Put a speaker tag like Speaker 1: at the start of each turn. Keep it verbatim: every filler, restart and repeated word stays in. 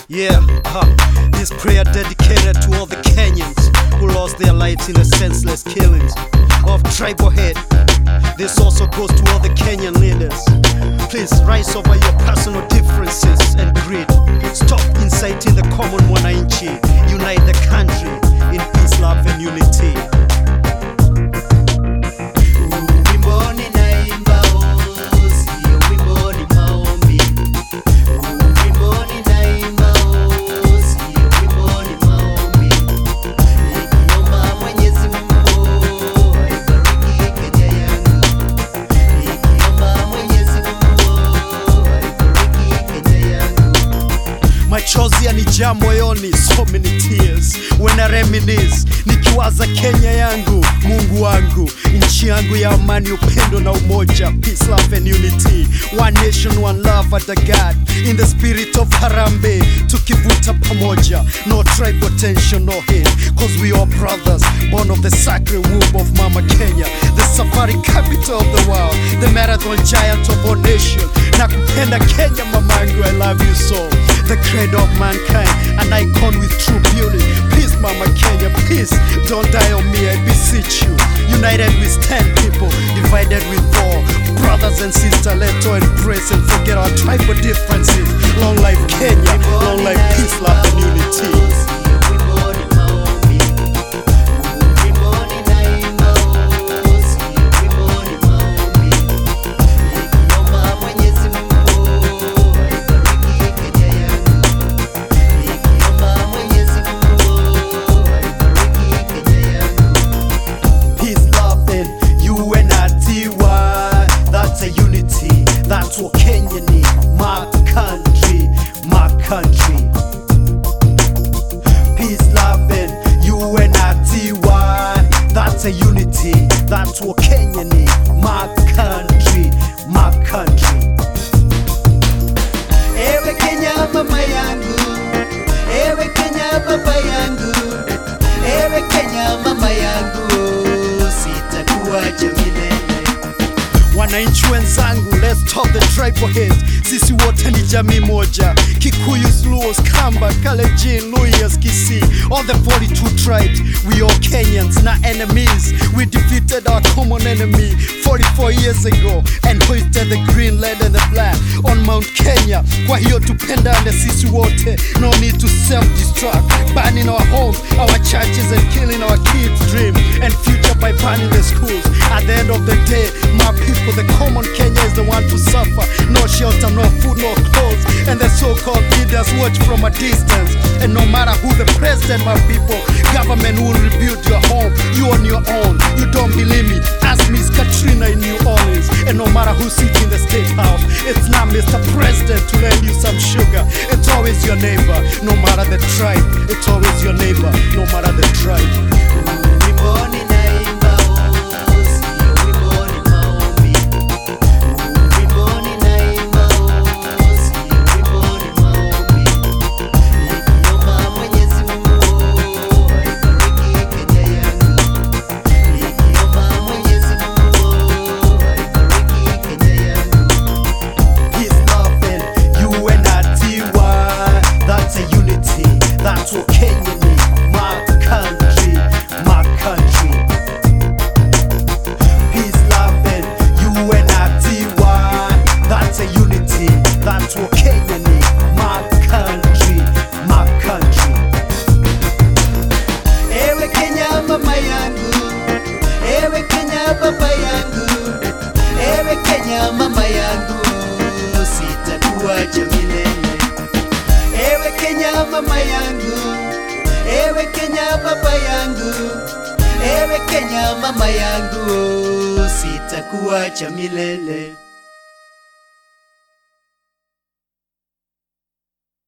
Speaker 1: Yeah, uh, this prayer dedicated to all the Kenyans who lost their lives in the senseless killings of tribal hate. This also goes to all the Kenyan leaders. Please rise over your personal differences and greed. Stop inciting the common mwananchi. Unite the country in peace, love and unity. Machozi yanijaa moyoni, so many tears when I reminisce, nikiwaza Kenya yangu, Mungu wangu, nchi yangu ya amani, upendo na umoja, peace, love and unity. One nation, one love under God, in the spirit of Harambe, tukivuta pamoja, no tribal tension, no hate, cause we are brothers, born of the sacred womb of Mama Kenya, the safari capital of the world, the marathon giant of our nation. Nakupenda Kenya mamangu, I love you so. The cradle of mankind, an icon with true beauty. Please Mama Kenya, please don't die on me, I beseech you. United we stand people, divided we fall. Brothers and sisters, let's all embrace and forget our tribal differences. Long life Kenya, long life peace, love and unity. That's what Kenya need, my country, my country. Peace, love and unity, that's a unity. That's what Kenya need, my country, my country. Ewe Kenya mama yangu, ewe Kenya baba yangu, ewe Kenya mama yangu, sitakuacha milele. Wananchi wenzangu, let's stop the tribal hate. Sisi wote ni jamii moja, Kikuyus, Luos, Kamba, Kalenjin, Luyas, Kisii, all the forty-two tribes. We all Kenyans, not enemies. We defeated our common enemy forty-four years ago and hoisted the green, red and the black on Mount Kenya. Kwa hiyo tupendane sisi wote, no need to self-destruct, burning our homes, our churches and killing our kids' dream and future by burning the schools. At the end of the day, my people, the common Kenya is the one to suffer. No shelter, no food, no clothes, and the so-called leaders watch from a distance. And no matter who the president, my people, government will rebuild your home. You on your own. You don't believe me? Ask Miss Katrina in New Orleans. And no matter who sits in the state house, it's not Mister President to lend you some sugar. It's always your neighbor, no matter the tribe. It's always your neighbor, no matter the tribe. That's what Kenya need, my country, my country. Peace, love and unity, that's a unity. That's what Kenya need, my country, my country. Ewe Kenya mama yangu, ewe Kenya baba yangu, ewe Kenya mama yangu, sitakuacha milele. Ewe Kenya mama yangu, ewe Kenya baba yangu, ewe Kenya mama yangu, sitakuacha milele.